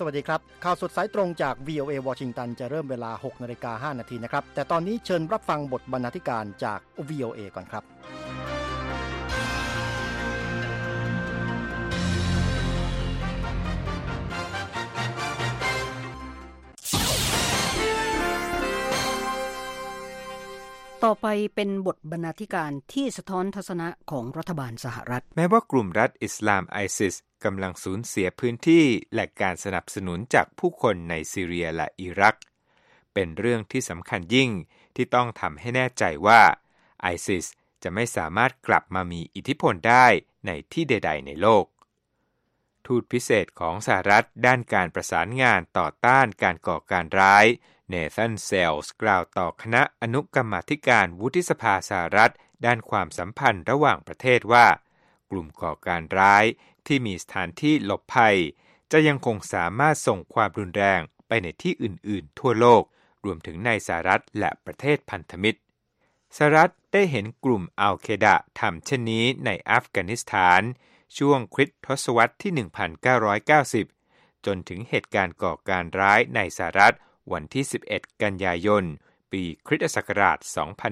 วัสดีครับข่าวสดสายตรงจาก VOA วอชิงตันจะเริ่มเวลา 6:05 น.นะครับแต่ตอนนี้เชิญรับฟังบทบรรณาธิการจาก VOA ก่อนครับต่อไปเป็นบทบรรณาธิการที่สะท้อนทัศนะของรัฐบาลสหรัฐแม้ว่ากลุ่มรัฐอิสลามไอซิสกำลังสูญเสียพื้นที่และการสนับสนุนจากผู้คนในซีเรียและอิรักเป็นเรื่องที่สำคัญยิ่งที่ต้องทำให้แน่ใจว่าไอซิสจะไม่สามารถกลับมามีอิทธิพลได้ในที่ใดๆในโลกทูตพิเศษของสหรัฐด้านการประสานงานต่อต้านการก่อการร้ายเนธันเซลส์กล่าวต่อคณะอนุกรรมาธิการวุฒิสภาสหรัฐด้านความสัมพันธ์ระหว่างประเทศว่ากลุ่มก่อการร้ายที่มีสถานที่หลบภัยจะยังคงสามารถส่งความรุนแรงไปในที่อื่นๆทั่วโลกรวมถึงในสหรัฐและประเทศพันธมิตรสหรัฐได้เห็นกลุ่มอัลเคดะทำเช่นนี้ในอัฟกานิสถานช่วงคริสตศตวรรษที่ 1990 จนถึงเหตุการณ์ก่อการร้ายในสหรัฐวันที่ 11 กันยายน ปีคริสตศักราช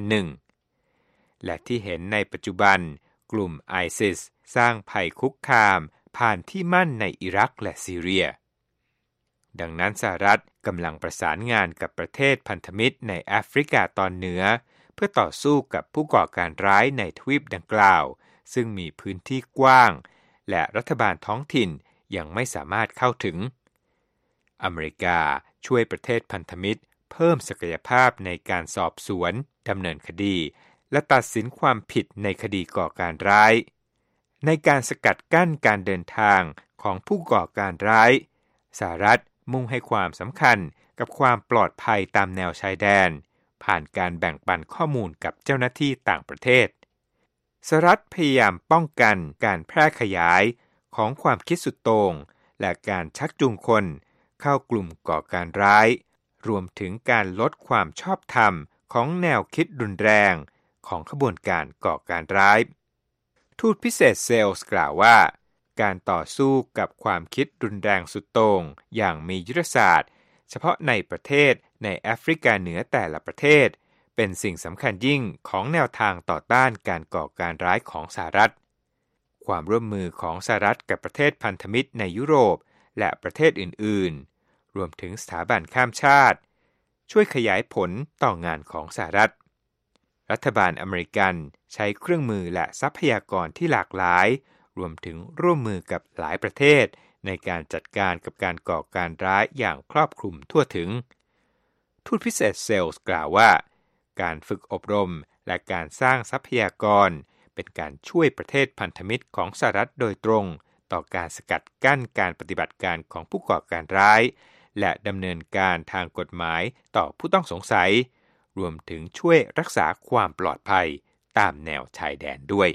2001 และที่เห็นในปัจจุบันกลุ่มไอซิสสร้างภัยคุกคามผ่านที่มั่นในอิรักและซีเรียดังนั้นสหรัฐกำลังประสานงานกับประเทศพันธมิตรในแอฟริกาตอนเหนือเพื่อต่อสู้กับผู้ก่อการร้ายในทวีปดังกล่าวซึ่งมีพื้นที่กว้างและรัฐบาลท้องถิ่นยังไม่สามารถเข้าถึงอเมริกาช่วยประเทศพันธมิตรเพิ่มศักยภาพในการสอบสวนดำเนินคดีและตัดสินความผิดในคดีก่อการร้ายในการสกัดกั้นการเดินทางของผู้ก่อการร้ายสหรัฐมุ่งให้ความสำคัญกับความปลอดภัยตามแนวชายแดนผ่านการแบ่งปันข้อมูลกับเจ้าหน้าที่ต่างประเทศสหรัฐพยายามป้องกันการแพร่ขยายของความคิดสุดโต่งและการชักจูงคนเข้ากลุ่มก่อการร้ายรวมถึงการลดความชอบธรรมของแนวคิดรุนแรงของขบวนการก่อการร้ายทูตพิเศษเซลส์กล่าวว่าการต่อสู้กับความคิดรุนแรงสุดโต่งอย่างมียุทธศาสตร์เฉพาะในประเทศในแอฟริกาเหนือแต่ละประเทศเป็นสิ่งสำคัญยิ่งของแนวทางต่อต้านการก่อการร้ายของสหรัฐความร่วมมือของสหรัฐกับประเทศพันธมิตรในยุโรปและประเทศอื่นๆรวมถึงสถาบันข้ามชาติช่วยขยายผลต่องานของสหรัฐรัฐบาลอเมริกันใช้เครื่องมือและทรัพยากรที่หลากหลายรวมถึงร่วมมือกับหลายประเทศในการจัดการกับการก่อการร้ายอย่างครอบคลุมทั่วถึงทูตพิเศษเซลส์กล่าวว่าการฝึกอบรมและการสร้างทรัพยากรเป็นการช่วยประเทศพันธมิตรของสหรัฐโดยตรงต่อการสกัดกั้นการปฏิบัติการของผู้ก่อการร้ายและดำเนินการทางกฎหมายต่อผู้ต้องสงสัยรวมถึงช่วยรักษาความปลอดภัยตามแนวชายแดนด้วย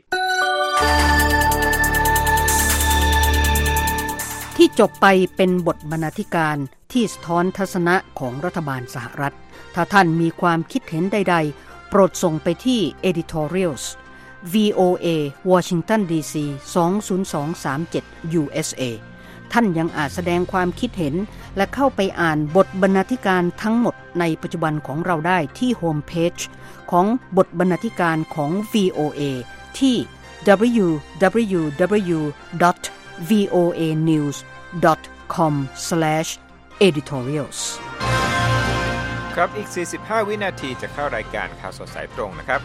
ที่จบไปเป็นบทบรรณาธิการที่สะท้อนทัศนะของรัฐบาลสหรัฐถ้าท่านมีความคิดเห็นใดๆโปรดส่งไปที่ editorials VOA Washington DC 20237 USA ท่านยังอาจแสดงความคิดเห็นและเข้าไปอ่านบทบรรณาธิการทั้งหมดในปัจจุบันของเราได้ที่โฮมเพจของบทบรรณาธิการของ VOA ที่ www.voanews.com/editorials ครับอีก45วินาทีจะเข้ารายการข่าวสดสายตรงนะครับ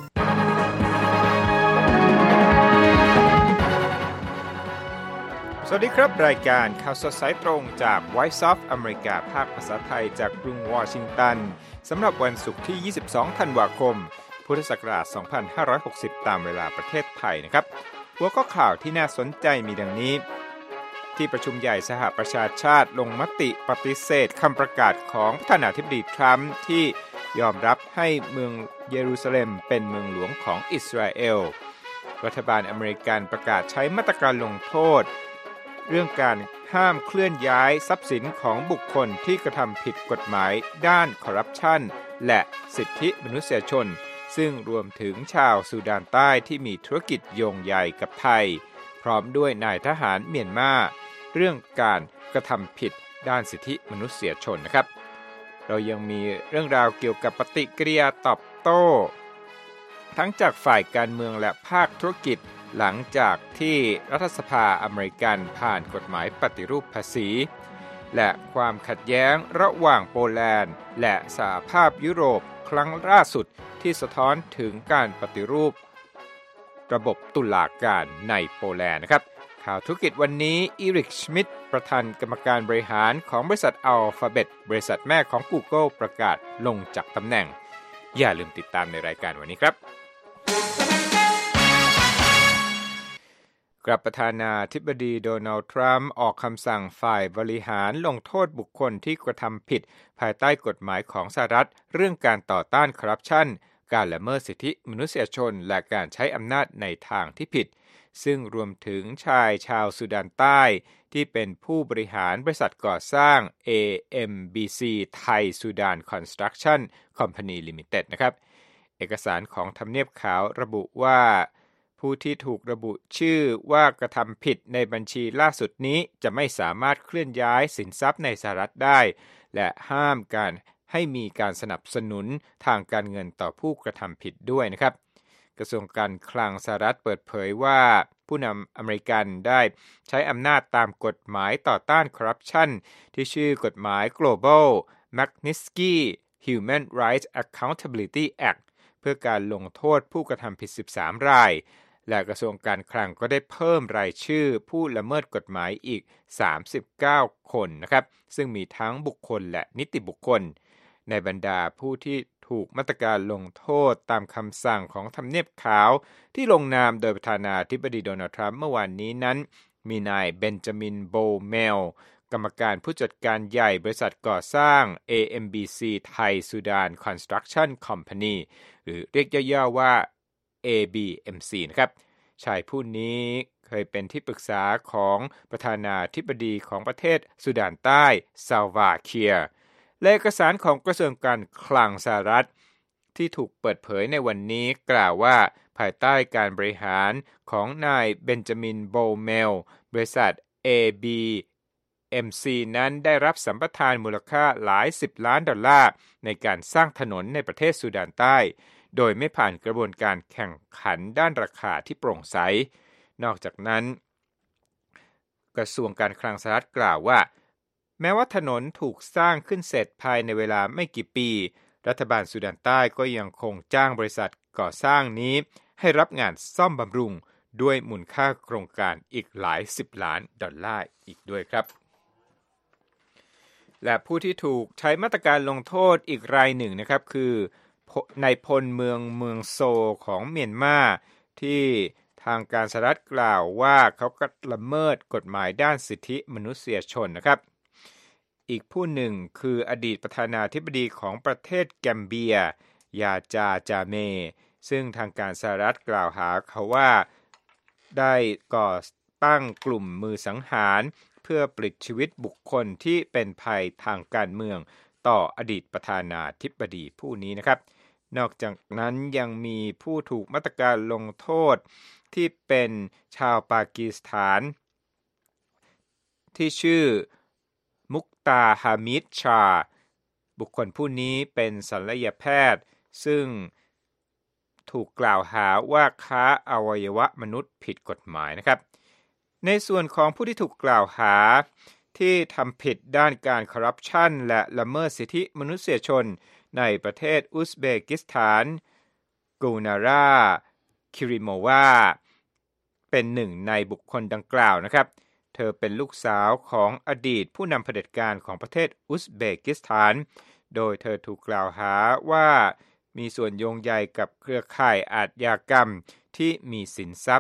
สสวัสดีครับรายการข่าวสดสายตรงจาก Voice of America ภาคภาษาไทยจากกรุงวอชิงตันสำหรับวันศุกร์ที่ 22 ธันวาคม พุทธศักราช 2560 ตามเวลาประเทศไทยนะครับหัวข้อข่าวที่น่าสนใจมีดังนี้ที่ประชุมใหญ่สหประชาชาติลงมติปฏิเสธคำประกาศของประธานาธิบดีทรัมป์ที่ยอมรับให้เมืองเยรูซาเล็มเป็นเมืองหลวงของอิสราเอลรัฐบาลอเมริกันประกาศใช้มาตรการลงโทษเรื่องการห้ามเคลื่อนย้ายทรัพย์สินของบุคคลที่กระทำผิดกฎหมายด้านคอร์รัปชันและสิทธิมนุษยชนซึ่งรวมถึงชาวซูดานใต้ที่มีธุรกิจโยงใยกับไทยพร้อมด้วยนายทหารเมียนมาเรื่องการกระทำผิดด้านสิทธิมนุษยชนนะครับเรายังมีเรื่องราวเกี่ยวกับปฏิกิริยาตอบโต้ทั้งจากฝ่ายการเมืองและภาคธุรกิจหลังจากที่รัฐสภาอเมริกันผ่านกฎหมายปฏิรูปภาษีและความขัดแย้งระหว่างโปแลนด์และสหภาพยุโรปครั้งล่าสุดที่สะท้อนถึงการปฏิรูประบบตุลาการในโปแลนด์นะครับข่าวธุรกิจวันนี้อีริกชมิดประธานกรรมการบริหารของบริษัทอัลฟาเบ็ตบริษัทแม่ของ Google ประกาศลงจากตำแหน่งอย่าลืมติดตามในรายการวันนี้ครับกลับประธานาธิบดีโดนัลด์ทรัมป์ออกคำสั่งฝ่ายบริหารลงโทษบุคคลที่กระทำผิดภายใต้กฎหมายของสหรัฐเรื่องการต่อต้านคอร์รัปชันการละเมิดสิทธิมนุษยชนและการใช้อำนาจในทางที่ผิดซึ่งรวมถึงชายชาวซูดานใต้ที่เป็นผู้บริหารบริษัทก่อสร้าง AMBC ไทยซูดาน Construction Company Limited นะครับเอกสารของทำเนียบขาวระบุว่าผู้ที่ถูกระบุชื่อว่ากระทำผิดในบัญชีล่าสุดนี้จะไม่สามารถเคลื่อนย้ายสินทรัพย์ในสหรัฐได้และห้ามการให้มีการสนับสนุนทางการเงินต่อผู้กระทำผิดด้วยนะครับกระทรวงการคลังสหรัฐเปิดเผยว่าผู้นำอเมริกันได้ใช้อำนาจตามกฎหมายต่อต้านคอร์รัปชันที่ชื่อกฎหมาย Global Magnitsky Human Rights Accountability Act เพื่อการลงโทษผู้กระทำผิด13รายและกระทรวงการคลังก็ได้เพิ่มรายชื่อผู้ละเมิดกฎหมายอีก39คนนะครับซึ่งมีทั้งบุคคลและนิติบุคคลในบรรดาผู้ที่ถูกมาตรการลงโทษตามคำสั่งของทำเนียบขาวที่ลงนามโดยประธานาธิบดีโดนัลด์ทรัมป์เมื่อวานนี้นั้นมีนายเบนจามินโบเมลกรรมการผู้จัดการใหญ่บริษัทก่อสร้าง AMBC ไทยซูดาน Construction Company หรือเรียกย่อๆว่าABMC นะครับชายผู้นี้เคยเป็นที่ปรึกษาของประธานาธิบดีของประเทศซูดานใต้ซาลวาเคียร์และเอกสารของกระทรวงการคลังสหรัฐที่ถูกเปิดเผยในวันนี้กล่าวว่าภายใต้การบริหารของนายเบนจามินโบเมลบริษัท ABMC นั้นได้รับสัมปทานมูลค่าหลาย10ล้านดอลลาร์ในการสร้างถนนในประเทศซูดานใต้โดยไม่ผ่านกระบวนการแข่งขันด้านราคาที่โปร่งใสนอกจากนั้นกระทรวงการคลังสหรัฐกล่าวว่าแม้ว่าถนนถูกสร้างขึ้นเสร็จภายในเวลาไม่กี่ปีรัฐบาลซูดานใต้ก็ยังคงจ้างบริษัทก่อสร้างนี้ให้รับงานซ่อมบำรุงด้วยมูลค่าโครงการอีกหลาย10ล้านดอลลาร์อีกด้วยครับและผู้ที่ถูกใช้มาตรการลงโทษอีกรายหนึ่งนะครับคือนายพลเมืองโซของเมียนมาที่ทางการสหรัฐกล่าวว่าเขาก็ละเมิดกฎหมายด้านสิทธิมนุษยชนนะครับอีกผู้หนึ่งคืออดีตประธานาธิบดีของประเทศแกมเบียยาจาเมซึ่งทางการสหรัฐกล่าวหาเขาว่าได้ก่อตั้งกลุ่มมือสังหารเพื่อปลิดชีวิตบุคคลที่เป็นภัยทางการเมืองต่ออดีตประธานาธิบดีผู้นี้นะครับนอกจากนั้นยังมีผู้ถูกมาตรการลงโทษที่เป็นชาวปากีสถานที่ชื่อมุกตาฮามิดชาบุคคลผู้นี้เป็นศัลยแพทย์ซึ่งถูกกล่าวหาว่าค้าอวัยวะมนุษย์ผิดกฎหมายนะครับในส่วนของผู้ที่ถูกกล่าวหาที่ทำผิดด้านการคอร์รัปชันและละเมิดสิทธิมนุษยชนในประเทศอุซเบกิสถานกูนาราคิริโมวาเป็นหนึ่งในบุคคลดังกล่าวนะครับเธอเป็นลูกสาวของอดีตผู้นำเผด็จการของประเทศอุซเบกิสถานโดยเธอถูกกล่าวหาว่ามีส่วนโยงใยกับเครือข่ายอาชญากรรมที่มีสินทรัพย์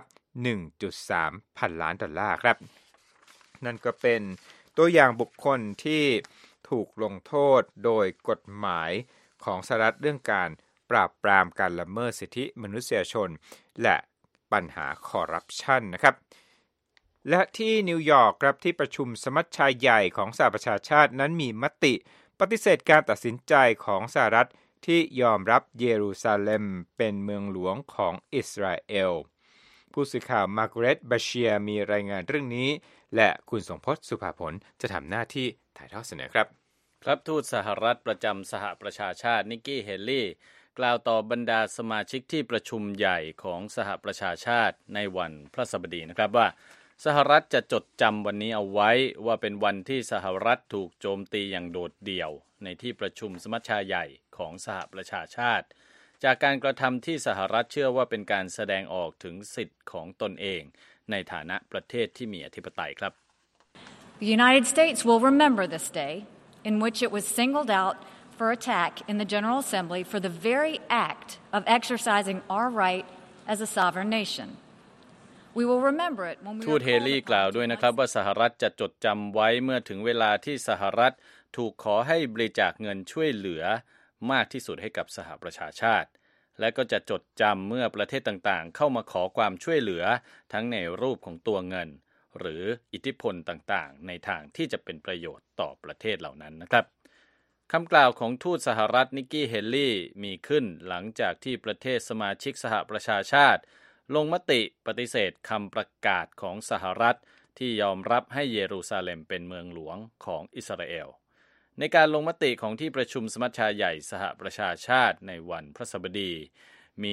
1.3 พันล้านดอลลาร์ครับนั่นก็เป็นตัวอย่างบุคคลที่ถูกลงโทษโดยกฎหมายของสหรัฐเรื่องการปราบปรามการละเมิดสิทธิมนุษยชนและปัญหาคอร์รัปชันนะครับและที่นิวยอร์กครับที่ประชุมสมัชชาใหญ่ของสหประชาชาตินั้นมีมติปฏิเสธการตัดสินใจของสหรัฐที่ยอมรับเยรูซาเล็มเป็นเมืองหลวงของอิสราเอลผู้สื่อข่าวมาร์กาเร็ตบาเชียมีรายงานเรื่องนี้และคุณสมพศสุภาผลจะทำหน้าที่ถ่ายทอดเสนอครับครับทูตสหรัฐประจำสหประชาชาตินิกกี้เฮลลี่กล่าวต่อบรรดาสมาชิกที่ประชุมใหญ่ของสหประชาชาติในวันพฤหัสบดีนะครับว่าสหรัฐจะจดจำวันนี้เอาไว้ว่าเป็นวันที่สหรัฐถูกโจมตีอย่างโดดเดี่ยวในที่ประชุมสมัชชาใหญ่ของสหประชาชาติจากการกระทำที่สหรัฐเชื่อว่าเป็นการแสดงออกถึงสิทธิ์ของตนเองในฐานะประเทศที่มีอธิปไตยครับ The United States will remember this day in which it was singled out for attack in the General Assembly for the very act of exercising our right as a sovereign nation. We will remember it when we ทูตเฮลี่กล่าวด้วยนะครับว่าสหรัฐจะจดจำไว้เมื่อถึงเวลาที่สหรัฐถูกขอให้บริจาคเงินช่วยเหลือมากที่สุดให้กับสหประชาชาติและก็จะจดจำเมื่อประเทศต่างๆเข้ามาขอความช่วยเหลือทั้งในรูปของตัวเงินหรืออิทธิพลต่างๆในทางที่จะเป็นประโยชน์ต่อประเทศเหล่านั้นนะครับคำกล่าวของทูตสหรัฐนิกกี้เฮลลี่มีขึ้นหลังจากที่ประเทศสมาชิกสหประชาชาติลงมติปฏิเสธคำประกาศของสหรัฐที่ยอมรับให้เยรูซาเล็มเป็นเมืองหลวงของอิสราเอลในการลงมติของที่ประชุมสมัชชาใหญ่สหประชาชาติในวันพฤหัสบดีมี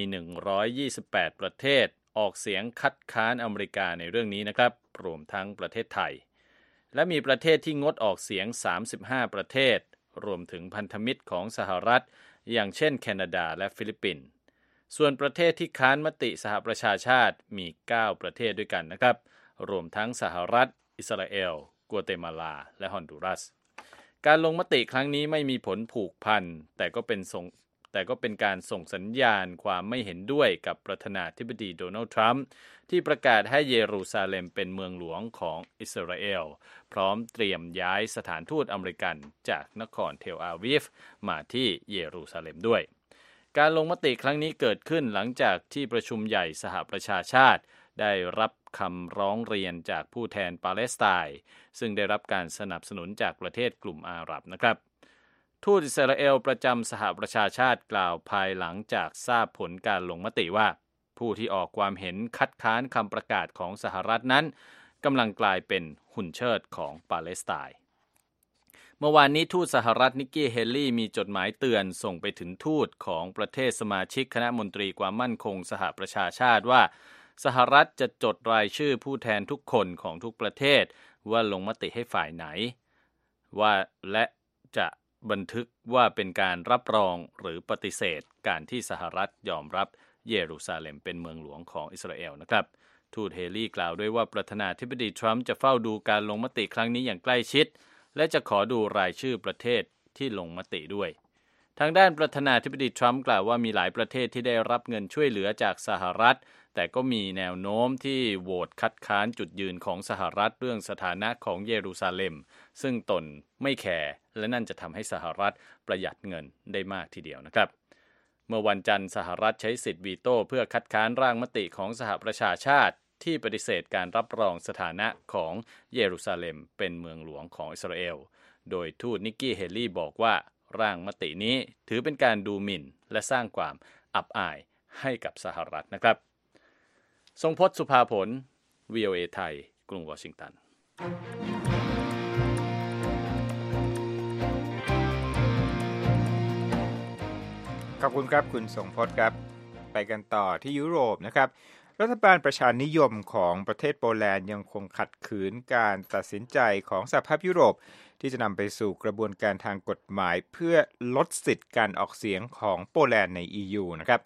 128ประเทศออกเสียงคัดค้านอเมริกาในเรื่องนี้นะครับรวมทั้งประเทศไทยและมีประเทศที่งดออกเสียง35ประเทศรวมถึงพันธมิตรของสหรัฐอย่างเช่นแคนาดาและฟิลิปปินส์ส่วนประเทศที่ค้านมติสหประชาชาติมี9ประเทศด้วยกันนะครับรวมทั้งสหรัฐอิสราเอลกัวเตมาลาและฮอนดูรัสการลงมติครั้งนี้ไม่มีผลผูกพันแต่ก็เป็นการส่งสัญญาณความไม่เห็นด้วยกับประธานาธิบดีโดนัลด์ทรัมป์ที่ประกาศให้เยรูซาเล็มเป็นเมืองหลวงของอิสราเอลพร้อมเตรียมย้ายสถานทูตอเมริกันจากนครเทลอาวีฟมาที่เยรูซาเล็มด้วยการลงมติครั้งนี้เกิดขึ้นหลังจากที่ประชุมใหญ่สหประชาชาติได้รับคำร้องเรียนจากผู้แทนปาเลสไตน์ซึ่งได้รับการสนับสนุนจากประเทศกลุ่มอาหรับนะครับทูตอิสราเอลประจำสหประชาชาติกล่าวภายหลังจากทราบผลการลงมติว่าผู้ที่ออกความเห็นคัดค้านคำประกาศของสหรัฐนั้นกำลังกลายเป็นหุ่นเชิดของปาเลสไตน์เมื่อวานนี้ทูตสหรัฐนิกกี้เฮลลี่มีจดหมายเตือนส่งไปถึงทูตของประเทศสมาชิกคณะมนตรีความมั่นคงสหประชาชาติว่าสหรัฐจะจดรายชื่อผู้แทนทุกคนของทุกประเทศว่าลงมติให้ฝ่ายไหนว่าและจะบันทึกว่าเป็นการรับรองหรือปฏิเสธการที่สหรัฐยอมรับเยรูซาเล็มเป็นเมืองหลวงของอิสราเอลนะครับทูตเฮลี่กล่าวด้วยว่าประธานาธิบดีทรัมป์จะเฝ้าดูการลงมติครั้งนี้อย่างใกล้ชิดและจะขอดูรายชื่อประเทศที่ลงมติด้วยทางด้านประธานาธิบดีทรัมป์กล่าวว่ามีหลายประเทศที่ได้รับเงินช่วยเหลือจากสหรัฐแต่ก็มีแนวโน้มที่โหวตคัดค้านจุดยืนของสหรัฐเรื่องสถานะของเยรูซาเล็มซึ่งตนไม่แคร์และนั่นจะทำให้สหรัฐประหยัดเงินได้มากทีเดียวนะครับเมื่อวันจันทร์สหรัฐใช้สิทธิ์วีโต้เพื่อคัดค้านร่างมติของสหประชาชาติที่ปฏิเสธการรับรองสถานะของเยรูซาเล็มเป็นเมืองหลวงของอิสราเอลโดยทูตนิกกี้เฮลลี่บอกว่าร่างมตินี้ถือเป็นการดูหมิ่นและสร้างความอับอายให้กับสหรัฐนะครับทรงพจน์สุภาผล VOA ไทยกรุงวอชิงตันขอบคุณครับคุณทรงพจน์ครับไปกันต่อที่ยุโรปนะครับรัฐบาลประชานิยมของประเทศโปแลนด์ยังคงขัดขืนการตัดสินใจของสหภาพยุโรปที่จะนำไปสู่กระบวนการทางกฎหมายเพื่อลดสิทธิ์การออกเสียงของโปแลนด์ใน EU นะครับ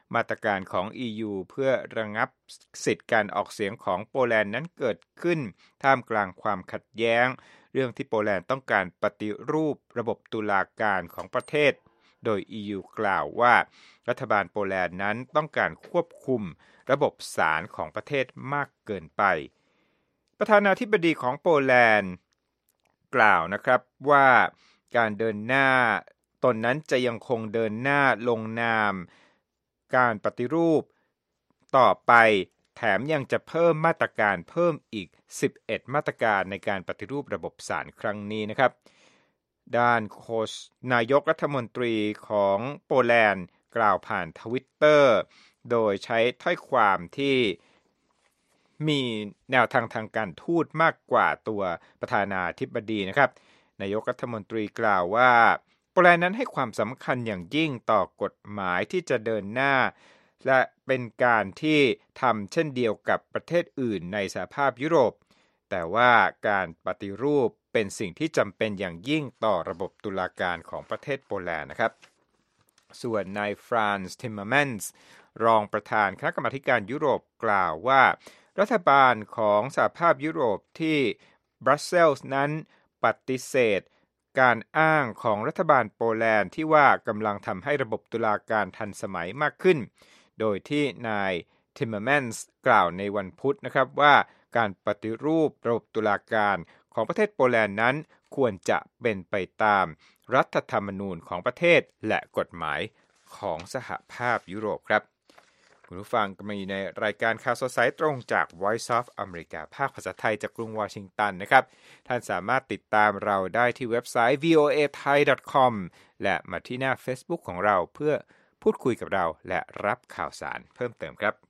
มาตรการของ EU เพื่อระงับสิทธิการออกเสียงของโปแลนด์นั้นเกิดขึ้นท่ามกลางความขัดแย้งเรื่องที่โปแลนด์ต้องการปฏิรูประบบตุลาการของประเทศโดย EU กล่าวว่ารัฐบาลโปแลนด์นั้นต้องการควบคุมระบบศาลของประเทศมากเกินไปประธานาธิบดีของโปแลนด์กล่าวนะครับว่าการเดินหน้าตนนั้นจะยังคงเดินหน้าลงนามการปฏิรูปต่อไปแถมยังจะเพิ่มมาตรการเพิ่มอีก11มาตรการในการปฏิรูประบบศาลครั้งนี้นะครับด้านโฆษนายกรัฐมนตรีของโปแลนด์กล่าวผ่าน Twitter โดยใช้ถ้อยความที่มีแนวทางการทูตมากกว่าตัวประธานาธิบดีนะครับนายกรัฐมนตรีกล่าวว่าโปแลนด์นั้นให้ความสำคัญอย่างยิ่งต่อกฎหมายที่จะเดินหน้าและเป็นการที่ทำเช่นเดียวกับประเทศอื่นในสหภาพยุโรปแต่ว่าการปฏิรูปเป็นสิ่งที่จำเป็นอย่างยิ่งต่อระบบตุลาการของประเทศโปแลนด์นะครับส่วนนายฟรานซ์ ทิมเมอร์แมนส์รองประธานคณะกรรมาการยุโรปกล่าวว่ารัฐบาลของสหภาพยุโรปที่บรัสเซลส์นั้นปฏิเสธการอ้างของรัฐบาลโปแลนด์ที่ว่ากำลังทำให้ระบบตุลาการทันสมัยมากขึ้นโดยที่นายทิมเมอร์แมนส์กล่าวในวันพุธนะครับว่าการปฏิรูประบบตุลาการของประเทศโปแลนด์นั้นควรจะเป็นไปตามรัฐธรรมนูญของประเทศและกฎหมายของสหภาพยุโรปครับคุณผู้ฟังกำลังอยู่ในรายการข่าวสดสายตรงจาก Voice of America ภาคภาษาไทยจากกรุงวอชิงตันนะครับท่านสามารถติดตามเราได้ที่เว็บไซต์ voathai.com และมาที่หน้า Facebook ของเราเพื่อพูดคุยกับเราและรับข่าวสารเพิ่มเติมครับ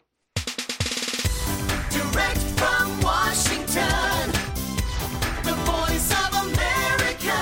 Direct from Washington, the Voice of America,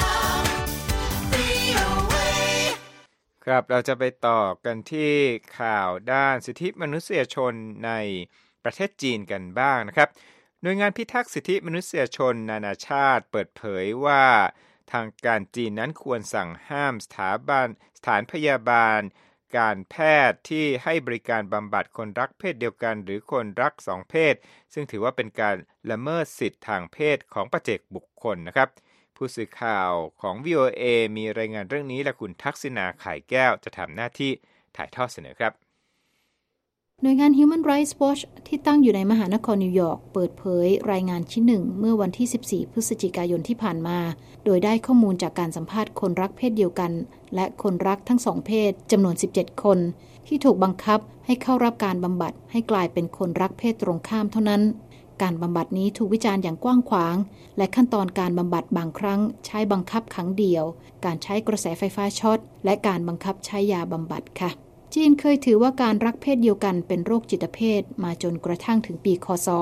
VOA. ครับเราจะไปต่อกันที่ข่าวด้านสิทธิมนุษยชนในประเทศจีนกันบ้างนะครับหน่วยงานพิทักษ์สิทธิมนุษยชนนานาชาติเปิดเผยว่าทางการจีนนั้นควรสั่งห้ามสถานพยาบาลการแพทย์ที่ให้บริการบำบัดคนรักเพศเดียวกันหรือคนรักสองเพศซึ่งถือว่าเป็นการละเมิดสิทธิทางเพศของปัจเจกบุคคลนะครับผู้สื่อข่าวของ VOA มีรายงานเรื่องนี้และคุณทักษิณาไข่แก้วจะทำหน้าที่ถ่ายทอดเสนอครับหน่วยงาน Human Rights Watch ที่ตั้งอยู่ในมหานครนิวยอร์กเปิดเผยรายงานชิ้นหนึ่งเมื่อวันที่ 14 พฤศจิกายนที่ผ่านมาโดยได้ข้อมูลจากการสัมภาษณ์คนรักเพศเดียวกันและคนรักทั้งสองเพศจำนวน 17 คนที่ถูกบังคับให้เข้ารับการบำบัดให้กลายเป็นคนรักเพศตรงข้ามเท่านั้นการบำบัดนี้ถูกวิจารณ์อย่างกว้างขวางและขั้นตอนการบำบัดบางครั้งใช้บังคับครั้งเดียวการใช้กระแสไฟฟ้าช็อตและการบังคับใช้ยาบำบัดค่ะจีนเคยถือว่าการรักเพศเดียวกันเป็นโรคจิตเภทมาจนกระทั่งถึงปีค.ศ.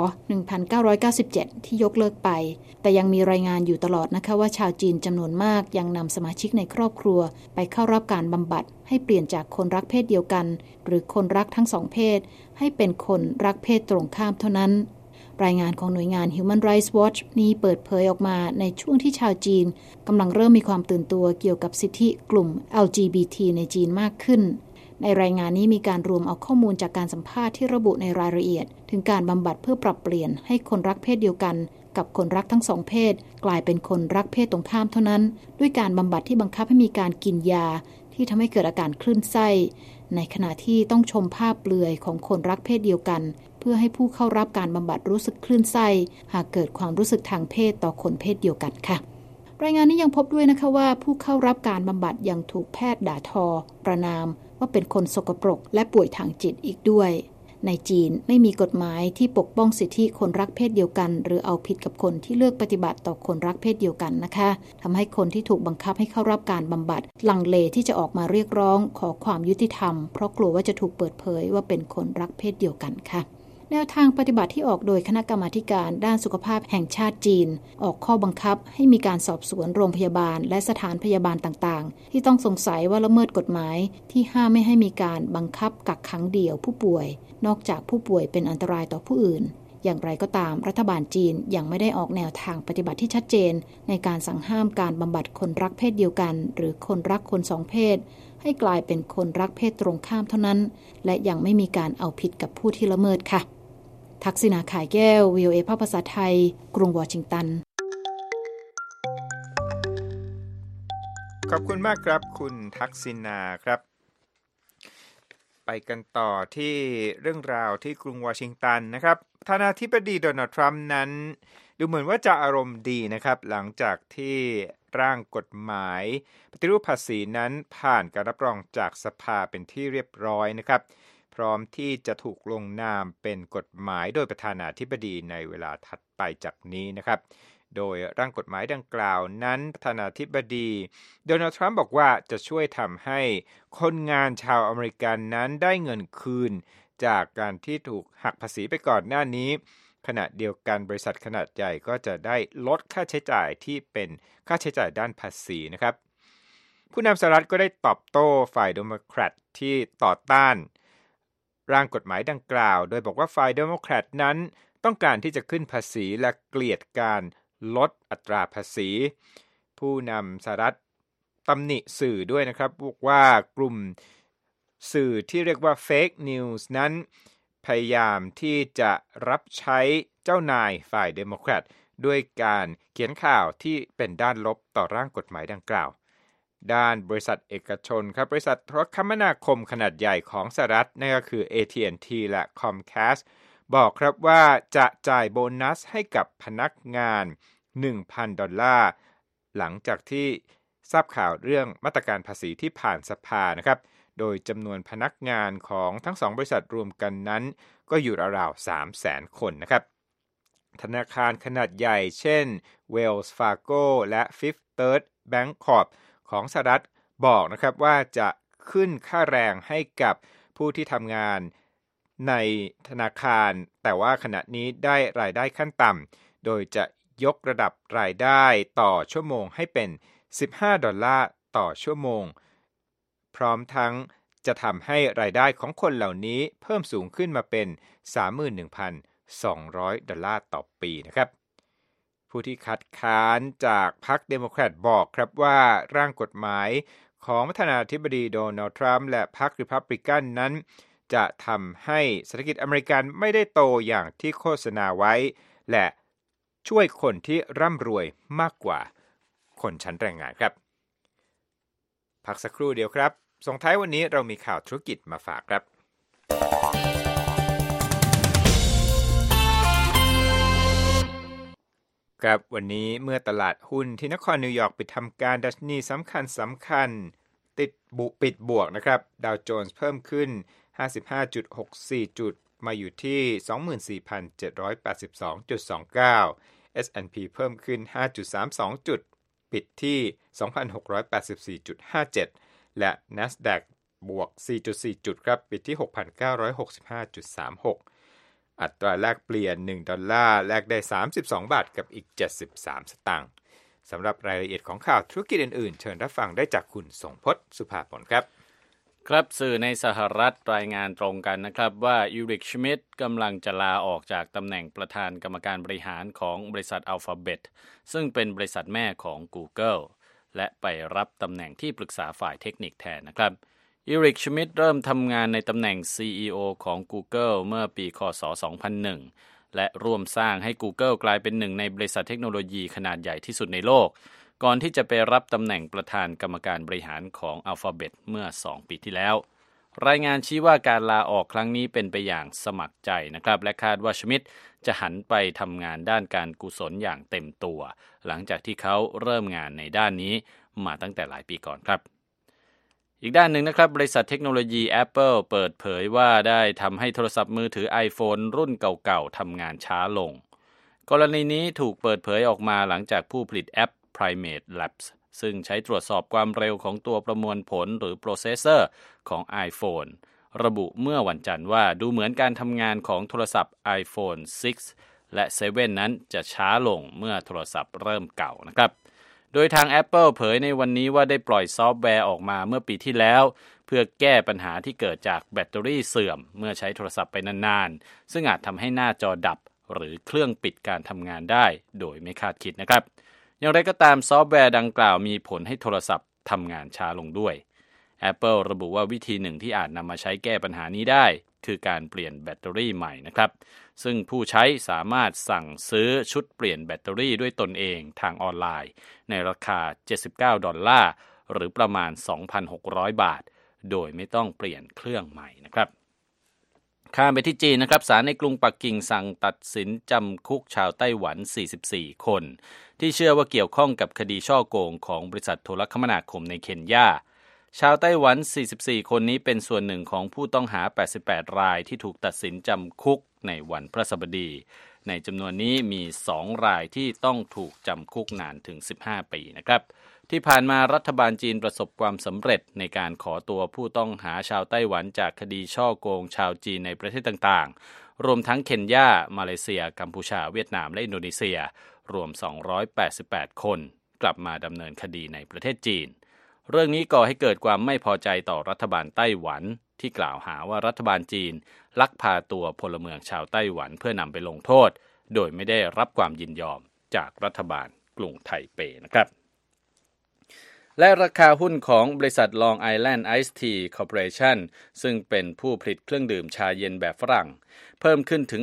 1997 ที่ยกเลิกไปแต่ยังมีรายงานอยู่ตลอดนะคะว่าชาวจีนจำนวนมากยังนำสมาชิกในครอบครัวไปเข้ารับการบำบัดให้เปลี่ยนจากคนรักเพศเดียวกันหรือคนรักทั้งสองเพศให้เป็นคนรักเพศตรงข้ามเท่านั้นรายงานของหน่วยงาน Human Rights Watch นี้เปิดเผยออกมาในช่วงที่ชาวจีนกำลังเริ่มมีความตื่นตัวเกี่ยวกับสิทธิกลุ่ม LGBT ในจีนมากขึ้นในรายงานนี้มีการรวมเอาข้อมูลจากการสัมภาษณ์ที่ระบุในรายละเอียดถึงการบำบัดเพื่อปรับเปลี่ยนให้คนรักเพศเดียวกันกับคนรักทั้งสองเพศกลายเป็นคนรักเพศตรงข้ามเท่านั้นด้วยการบำบัดที่บังคับให้มีการกินยาที่ทำให้เกิดอาการคลื่นไส้ในขณะที่ต้องชมภาพเปลือยของคนรักเพศเดียวกันเพื่อให้ผู้เข้ารับการบำบัดรู้สึกคลื่นไส้หากเกิดความรู้สึกทางเพศต่อคนเพศเดียวกันค่ะรายงานนี้ยังพบด้วยนะคะว่าผู้เข้ารับการบำบัดยังถูกแพทย์ด่าทอประณามว่าเป็นคนสกปรกและป่วยทางจิตอีกด้วยในจีนไม่มีกฎหมายที่ปกป้องสิทธิคนรักเพศเดียวกันหรือเอาผิดกับคนที่เลือกปฏิบัติต่อคนรักเพศเดียวกันนะคะทำให้คนที่ถูกบังคับให้เข้ารับการบำบัดลังเลที่จะออกมาเรียกร้องขอความยุติธรรมเพราะกลัวว่าจะถูกเปิดเผยว่าเป็นคนรักเพศเดียวกันค่ะแนวทางปฏิบัติที่ออกโดยคณะกรรมาธิการด้านสุขภาพแห่งชาติจีนออกข้อบังคับให้มีการสอบสวนโรงพยาบาลและสถานพยาบาลต่างๆที่ต้องสงสัยว่าละเมิดกฎหมายที่ห้ามไม่ให้มีการบังคับกักขังเดี่ยวผู้ป่วยนอกจากผู้ป่วยเป็นอันตรายต่อผู้อื่นอย่างไรก็ตามรัฐบาลจีนยังไม่ได้ออกแนวทางปฏิบัติที่ชัดเจนในการสั่งห้ามการบำบัดคนรักเพศเดียวกันหรือคนรักคนสองเพศให้กลายเป็นคนรักเพศตรงข้ามเท่านั้นและยังไม่มีการเอาผิดกับผู้ที่ละเมิดค่ะทักษิณา ข่ายแก้ว VOA ภาษาไทยกรุงวอชิงตันขอบคุณมากครับคุณทักษิณาครับไปกันต่อที่เรื่องราวที่กรุงวอชิงตันนะครับประธานาธิบดีโดนัลด์ทรัมป์นั้นดูเหมือนว่าจะอารมณ์ดีนะครับหลังจากที่ร่างกฎหมายปฏิรูปภาษีนั้นผ่านการรับรองจากสภาเป็นที่เรียบร้อยนะครับพร้อมที่จะถูกลงนามเป็นกฎหมายโดยประธานาธิบดีในเวลาถัดไปจากนี้นะครับโดยร่างกฎหมายดังกล่าวนั้นประธานาธิบดีโดนัลด์ทรัมป์บอกว่าจะช่วยทำให้คนงานชาวอเมริกันนั้นได้เงินคืนจากการที่ถูกหักภาษีไปก่อนหน้านี้ขณะเดียวกันบริษัทขนาดใหญ่ก็จะได้ลดค่าใช้จ่ายที่เป็นค่าใช้จ่ายด้านภาษีนะครับผู้นำสหรัฐก็ได้ตอบโต้ฝ่ายเดโมแครตที่ต่อต้านร่างกฎหมายดังกล่าวโดยบอกว่าฝ่ายเดโมแครตนั้นต้องการที่จะขึ้นภาษีและเกลียดการลดอัตราภาษีผู้นำสหรัฐตำหนิสื่อด้วยนะครับบอกว่ากลุ่มสื่อที่เรียกว่า Fake News นั้นพยายามที่จะรับใช้เจ้านายฝ่ายเดโมแครตด้วยการเขียนข่าวที่เป็นด้านลบต่อร่างกฎหมายดังกล่าวด้านบริษัทเอกชนครับบริษัทโทรคมนาคมขนาดใหญ่ของสหรัฐนั่นก็คือ AT&T และ Comcast บอกครับว่าจะจ่ายโบนัสให้กับพนักงาน $1,000 หลังจากที่ทราบข่าวเรื่องมาตรการภาษีที่ผ่านสภานะครับโดยจำนวนพนักงานของทั้ง2บริษัทรวมกันนั้นก็อยู่ราวๆ 300,000 คนนะครับธนาคารขนาดใหญ่เช่น Wells Fargo และ Fifth Third Bancorp ของสหรัฐบอกนะครับว่าจะขึ้นค่าแรงให้กับผู้ที่ทำงานในธนาคารแต่ว่าขณะนี้ได้รายได้ขั้นต่ำโดยจะยกระดับรายได้ต่อชั่วโมงให้เป็น$15ต่อชั่วโมงพร้อมทั้งจะทำให้รายได้ของคนเหล่านี้เพิ่มสูงขึ้นมาเป็น $31,200 ต่อปีนะครับผู้ที่คัดค้านจากพรรคเดโมแครตบอกครับว่าร่างกฎหมายของประธานาธิบดีโดนัลด์ทรัมป์และพรรครีพับลิกันนั้นจะทำให้เศรษฐกิจอเมริกันไม่ได้โตอย่างที่โฆษณาไว้และช่วยคนที่ร่ำรวยมากกว่าคนชั้นแรงงานครับพักสักครู่เดียวครับส่งท้ายวันนี้เรามีข่าวธุรกิจมาฝากครับครับวันนี้เมื่อตลาดหุ้นที่นครนิวยอร์กปิดทำการดัชนีสำคัญปิดบวกนะครับดาวโจนส์เพิ่มขึ้น 55.64 จุดมาอยู่ที่ 24,782.29 S&P เพิ่มขึ้น 5.32 จุดปิดที่ 2,684.57 และ NASDAQ บวก 4.4 จุดครับปิดที่ 6,965.36 อัตราแลกเปลี่ยน$1แลกได้32บาทกับอีก73สตางค์สำหรับรายละเอียดของข่าวธุรกิจอื่นๆเชิญรับฟังได้จากคุณสงพจน์สุภาพลครับครับสื่อในสหรัฐรายงานตรงกันนะครับว่าอีริกชมิดกำลังจะลาออกจากตำแหน่งประธานกรรมการบริหารของบริษัท Alphabet ซึ่งเป็นบริษัทแม่ของ Google และไปรับตำแหน่งที่ปรึกษาฝ่ายเทคนิคแทนนะครับอีริกชมิดเริ่มทำงานในตำแหน่ง CEO ของ Google เมื่อปีค.ศ. 2001และร่วมสร้างให้ Google กลายเป็นหนึ่งในบริษัทเทคโนโลยีขนาดใหญ่ที่สุดในโลกก่อนที่จะไปรับตำแหน่งประธานกรรมการบริหารของ Alphabet เมื่อ2ปีที่แล้วรายงานชี้ว่าการลาออกครั้งนี้เป็นไปอย่างสมัครใจนะครับและคาดว่าชมิดจะหันไปทำงานด้านการกุศลอย่างเต็มตัวหลังจากที่เขาเริ่มงานในด้านนี้มาตั้งแต่หลายปีก่อนครับอีกด้านหนึ่งนะครับบริษัทเทคโนโลยี Apple เปิดเผยว่าได้ทำให้โทรศัพท์มือถือ iPhone รุ่นเก่าๆทำงานช้าลงกรณีนี้ถูกเปิดเผยออกมาหลังจากผู้ผลิตแอป Primate Labs ซึ่งใช้ตรวจสอบความเร็วของตัวประมวลผลหรือโปรเซสเซอร์ของ iPhone ระบุเมื่อวันจันทร์ว่าดูเหมือนการทำงานของโทรศัพท์ iPhone 6 และ 7 นั้นจะช้าลงเมื่อโทรศัพท์เริ่มเก่านะครับโดยทาง Apple เผยในวันนี้ว่าได้ปล่อยซอฟต์แวร์ออกมาเมื่อปีที่แล้วเพื่อแก้ปัญหาที่เกิดจากแบตเตอรี่เสื่อมเมื่อใช้โทรศัพท์ไปนานๆซึ่งอาจทำให้หน้าจอดับหรือเครื่องปิดการทำงานได้โดยไม่คาดคิดนะครับอย่างไรก็ตามซอฟต์แวร์ดังกล่าวมีผลให้โทรศัพท์ทำงานช้าลงด้วย Apple ระบุว่าวิธีหนึ่งที่อาจนำมาใช้แก้ปัญหานี้ได้คือการเปลี่ยนแบตเตอรี่ใหม่นะครับซึ่งผู้ใช้สามารถสั่งซื้อชุดเปลี่ยนแบตเตอรี่ด้วยตนเองทางออนไลน์ในราคา$79หรือประมาณ 2,600 บาทโดยไม่ต้องเปลี่ยนเครื่องใหม่นะครับข้ามไปที่จีนนะครับศาลในกรุงปักกิ่งสั่งตัดสินจำคุกชาวไต้หวัน44คนที่เชื่อว่าเกี่ยวข้องกับคดีฉ้อโกงของบริษัทโทรคมนาคมในเคนยาชาวไต้หวัน44คนนี้เป็นส่วนหนึ่งของผู้ต้องหา88รายที่ถูกตัดสินจำคุกในวันพฤหัสบดีในจำนวนนี้มี2รายที่ต้องถูกจำคุกนานถึง15ปีนะครับที่ผ่านมารัฐบาลจีนประสบความสำเร็จในการขอตัวผู้ต้องหาชาวไต้หวันจากคดีฉ้อโกงชาวจีนในประเทศต่างๆรวมทั้งเคนยามาเลเซียกัมพูชาเวียดนามและอินโดนีเซียรวม288คนกลับมาดำเนินคดีในประเทศจีนเรื่องนี้ก่อให้เกิดความไม่พอใจต่อรัฐบาลไต้หวันที่กล่าวหาว่ารัฐบาลจีนลักพาตัวพลเมืองชาวไต้หวันเพื่อนำไปลงโทษโดยไม่ได้รับความยินยอมจากรัฐบาลกรุงไทเปนะครับและราคาหุ้นของบริษัท Long Island Iced Tea Corporation ซึ่งเป็นผู้ผลิตเครื่องดื่มชาเย็นแบบฝรั่งเพิ่มขึ้นถึง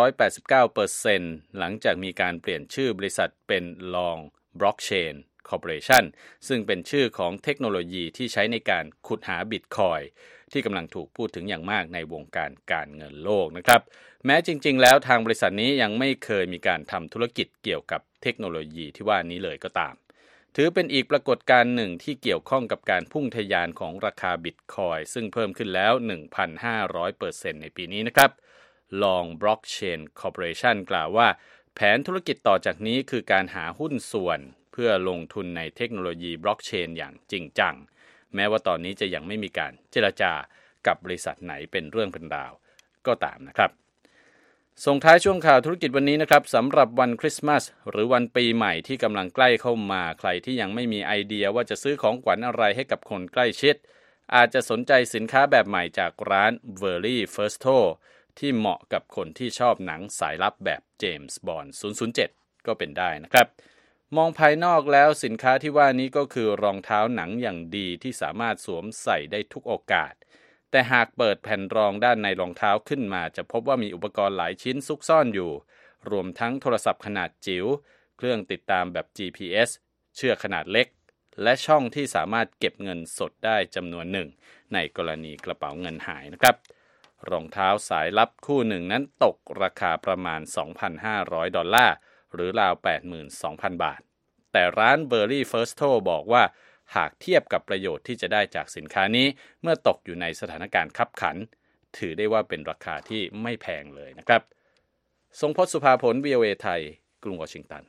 289% หลังจากมีการเปลี่ยนชื่อบริษัทเป็น Long Blockchain Corporation ซึ่งเป็นชื่อของเทคโนโลยีที่ใช้ในการขุดหาบิตคอยน์ที่กำลังถูกพูดถึงอย่างมากในวงการการเงินโลกนะครับแม้จริงๆแล้วทางบริษัทนี้ยังไม่เคยมีการทำธุรกิจเกี่ยวกับเทคโนโลยีที่ว่านี้เลยก็ตามถือเป็นอีกปรากฏการณ์หนึ่งที่เกี่ยวข้องกับการพุ่งทะยานของราคาบิตคอยน์ซึ่งเพิ่มขึ้นแล้ว 1,500% ในปีนี้นะครับ Long Blockchain Corporation กล่าวว่าแผนธุรกิจต่อจากนี้คือการหาหุ้นส่วนเพื่อลงทุนในเทคโนโลยีบล็อกเชนอย่างจริงจังแม้ว่าตอนนี้จะยังไม่มีการเจรจากับบริษัทไหนเป็นเรื่องเป็นราวก็ตามนะครับส่งท้ายช่วงข่าวธุรกิจวันนี้นะครับสำหรับวันคริสต์มาสหรือวันปีใหม่ที่กำลังใกล้เข้ามาใครที่ยังไม่มีไอเดียว่าจะซื้อของขวัญอะไรให้กับคนใกล้ชิดอาจจะสนใจสินค้าแบบใหม่จากร้าน Very Firsto ที่เหมาะกับคนที่ชอบหนังสายลับแบบเจมส์บอนด์007ก็เป็นได้นะครับมองภายนอกแล้วสินค้าที่ว่านี้ก็คือรองเท้าหนังอย่างดีที่สามารถสวมใส่ได้ทุกโอกาสแต่หากเปิดแผ่นรองด้านในรองเท้าขึ้นมาจะพบว่ามีอุปกรณ์หลายชิ้นซุกซ่อนอยู่รวมทั้งโทรศัพท์ขนาดจิ๋วเครื่องติดตามแบบ GPS เชือกขนาดเล็กและช่องที่สามารถเก็บเงินสดได้จำนวนหนึ่งในกรณีกระเป๋าเงินหายนะครับรองเท้าสายลับคู่หนึ่งนั้นตกราคาประมาณ $2,500 หรือราว 82,000 บาทแต่ร้าน Very Firsto บอกว่าหากเทียบกับประโยชน์ที่จะได้จากสินค้านี้เมื่อตกอยู่ในสถานการณ์คับขันถือได้ว่าเป็นราคาที่ไม่แพงเลยนะครับทรงพจน์สุภาผล VOA ไทยกรุงวอชิงตัน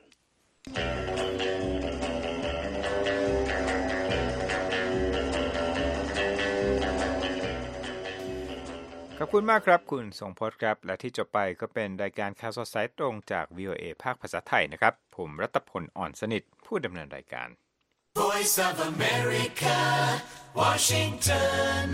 ขอบคุณมากครับคุณทรงพจน์ครับและที่จบไปก็เป็นรายการข่าวสดสายตรงจาก VOA ภาคภาษาไทยนะครับผมรัตพลอ่อนสนิทผู้ดำเนินรายการ Voice of America, Washington.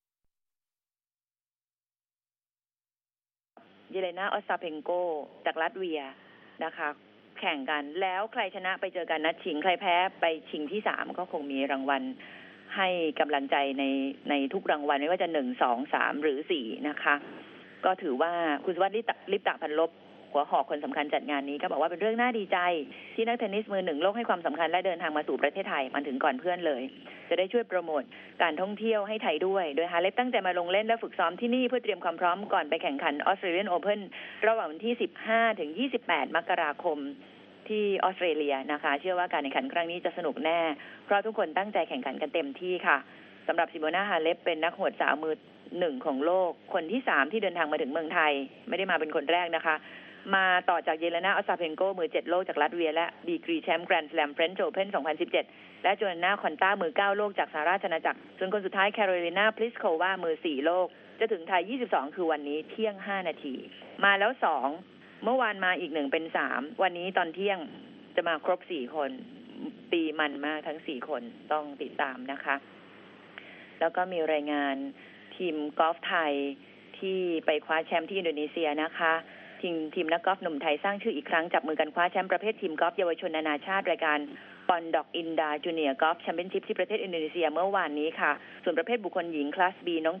เยเลนา ออสตาเพนโกจากรัสเวียนะคะแข่งกันแล้วใครชนะไปเจอกันนัดชิงใครแพ้ไปชิงที่3ก็คงมีรางวัลให้กำลังใจในทุกรางวัลไม่ว่าจะ1 2 3หรือ4นะคะก็ถือว่าคุณสวัสดิ์ลิปตะพันลบหัวหอกคนสำคัญจัดงานนี้ก็บอกว่าเป็นเรื่องน่าดีใจที่นักเทนนิสมือหนึ่งโลกให้ความสำคัญและเดินทางมาสู่ประเทศไทยมันถึงก่อนเพื่อนเลยจะได้ช่วยโปรโมทการท่องเที่ยวให้ไทยด้วยโดยฮาเล็บตั้งใจมาลงเล่นและฝึกซ้อมที่นี่เพื่อเตรียมความพร้อมก่อนไปแข่งขัน Australian Open ระหว่างวันที่15ถึง28มกราคมที่ออสเตรเลียนะคะเชื่อว่าการแข่งขันครั้งนี้จะสนุกแน่เพราะทุกคนตั้งใจแข่งขันกันเต็มที่ค่ะสำหรับซิโมนา ฮาเล็บเป็นนักโหดสาวมือ1ของโลกคนที่3ที่เดินทางมาถึงเมืองไทยไม่ได้มาเป็นคนแรกนะคะมาต่อจากเยเลนา ออสตาเพนโกมือ7โลกจากรัสเวียและดีกรีแชมป์แกรนด์สแลมเฟรนช์โอเพ่น2017และโจนาน่าคอนต้ามือ9โลกจากสหราชอาณาจักรส่วนคนสุดท้ายแคโรไลนาพลิสโความือ4โลกจะถึงไทย22คือวันนี้เที่ยง5นาทีมาแล้ว2เมื่อวานมาอีก1เป็น3วันนี้ตอนเที่ยงจะมาครบ4คนปีมันมากทั้ง4คนต้องติดตามนะคะแล้วก็มีรายงานทีมกอล์ฟไทยที่ไปคว้าแชมป์ที่อินโดนีเซียนะคะทีมนักกอล์ฟหนุ่มไทยสร้างชื่ออีกครั้งจับมือกันคว้าแชมป์ประเภททีมกอล์ฟเยาวชนนานาชาติรายการปอนดอกอินดาจูเนียร์กอล์ฟแชมเปี้ยนชิพที่ประเทศอินโดนีเซียเมื่อวานนี้ค่ะส่วนประเภทบุคคลหญิงคลาส B น้อง